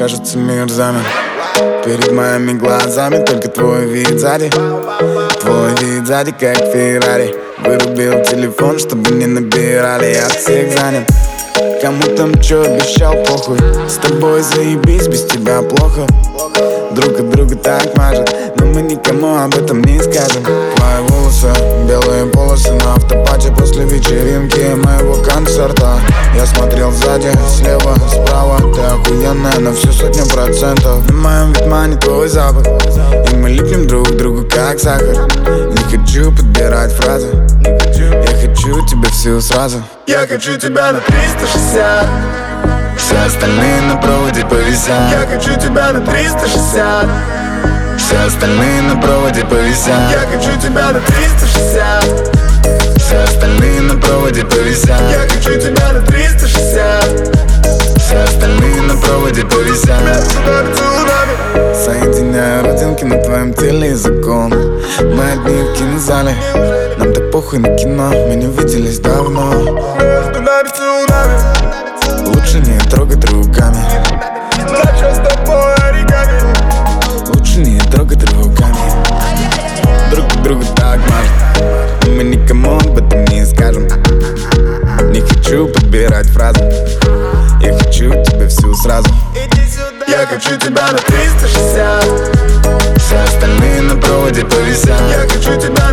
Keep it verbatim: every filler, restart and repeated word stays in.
кажется, мир замер. Перед моими глазами только твой вид сзади. Твой вид сзади, как Феррари. Вырубил телефон, чтобы не набирали, я всех занят. Кому там чё обещал, похуй. С тобой заебись, без тебя плохо. Друг от друга так мажет, но мы никому об этом не скажем. Твои волосы, белые полосы на автопате после вечеринки моего концерта. Я смотрел сзади, слева, справа. Ты охуенная на всю сотню процентов. На моем витмане твой запах, и мы липнем друг к другу как сахар. Не хочу подбирать фразы, я хочу тебя всю сразу. Я хочу тебя на триста шестьдесят. Все остальные на проводе повисят. Я хочу тебя на триста шестьдесят. Все остальные на проводе повисят. Я хочу тебя на триста шестьдесят. Все остальные на проводе повисят. Я хочу тебя на триста шестьдесят. Все остальные на проводе повисят. Соединяю родинки на твоем теле языком. Мы одни в кинозале, нам так похуй на кино. Мы не виделись давно. Лучше не трогать руками. Лучше не трогать руками. Друг к другу так мажет, но мы никому об этом не скажем. Не хочу подбирать фразы, я хочу тебя всю сразу. Я хочу тебя на триста шестьдесят. Все остальные на проводе повисят. Я хочу тебя